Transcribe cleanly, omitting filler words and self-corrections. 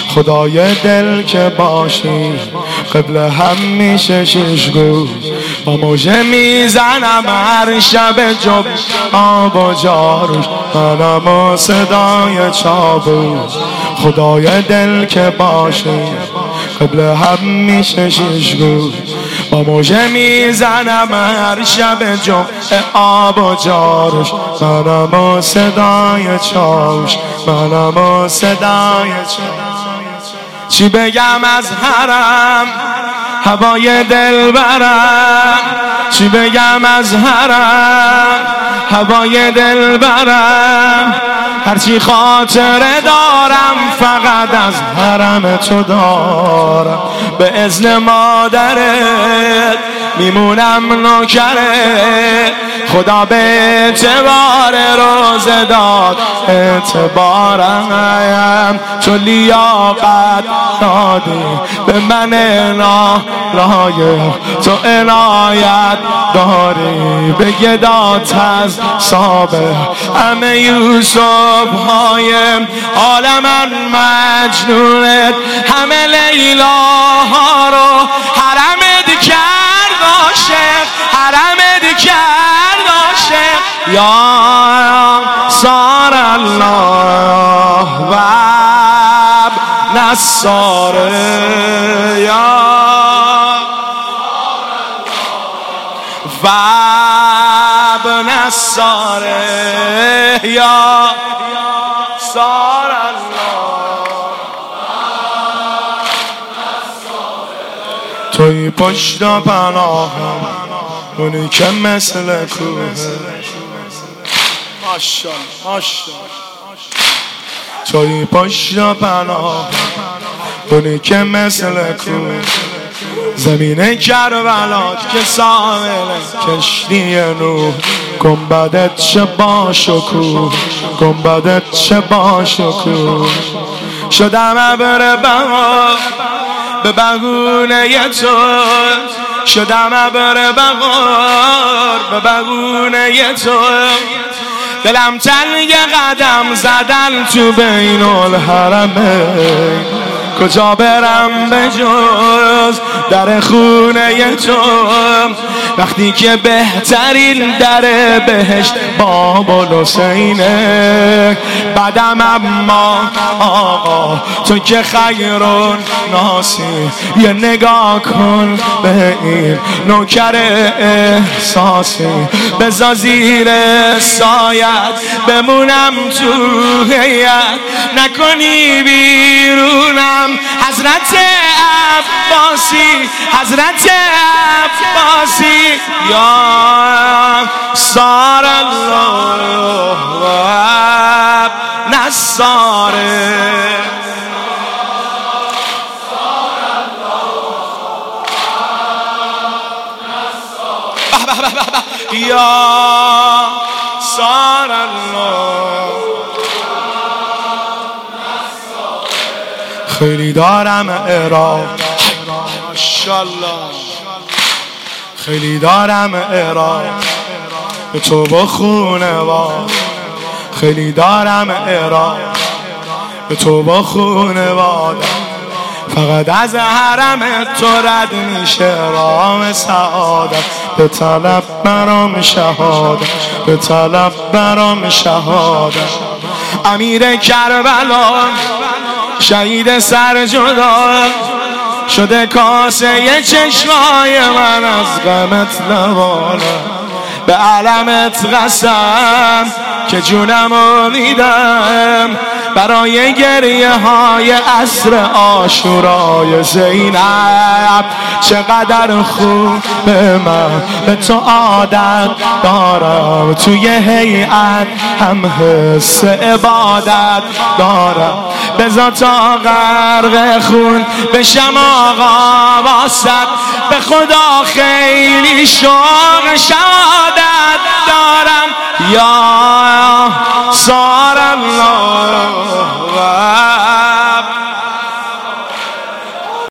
خدای دل که باشی قبل همیشه ششگو با موجه میزنم هر شب جب آب و جاروش منم و صدای چابوش خدای دل که باشی قبل همیشه ششگو با موجه میزنم هر شب جب آب و جاروش منم و صدای چاوش منم و صدای چاوش چی بگم از حرم هوای دل برم چی بگم از حرم هوای دل برم هرچی خاطره دارم فقط از حرم تو دارم به اذن مادرت میمونم نوکرت خدا به اعتبار روزه داد اعتبارم تو لیاقت دادی به من نالایق تو عنایت داری به گدات از صابر همه یوسف های عالمن مجنونت همه لیلاها رو حرمت کرد عاشق حرمت کرد عاشق یا سار الله و نصاره یا و نصاره یا سار الله توی پشت و پناهم اونی که مثل کوه ماشالله توی پشت و پناهم اونی که مثل کوه زمین کربلات که ساحل کشتی نوح گنبدت چه باشکوه گنبدت چه باشکوه شدم ابر بهار به بهونه تو شدم ابر بهار به بهونه تو دلم تنگ قدم زدن تو بین الحرمین کجا برم به جز در خونه تو وقتی که بهترین در بهشت باب الحسینه بعدم اما آقا تو که خیرون ناسی یه نگاه کن به این نوکر احساسی بذار زیر سایت بمونم تو هیئت نکنی بیرونم حضرت عباسی حضرت عباسی یا سار الله و نصاره یا سار الله خیلی دارم عراق ماشالله خیلی دارم عراق به تو با خونواد خیلی دارم عراق به تو با خونواد فقط از حرم تو رد میشه رام سعادت به طلب برام شهادت به طلب برام شهادت امیر کربلا شهید سر جدا شده کاسه چشمای من از غمت نواله به علمت قسم که جونمو میدم برای گریه های عصر عاشورای زینب چقدر خوب من به تو عادت دارم توی هیئت هم حس عبادت دارم بذار تا غرق خون بشم آقا واسد به خدا خیلی شوق شهادت دارم یا سار الله و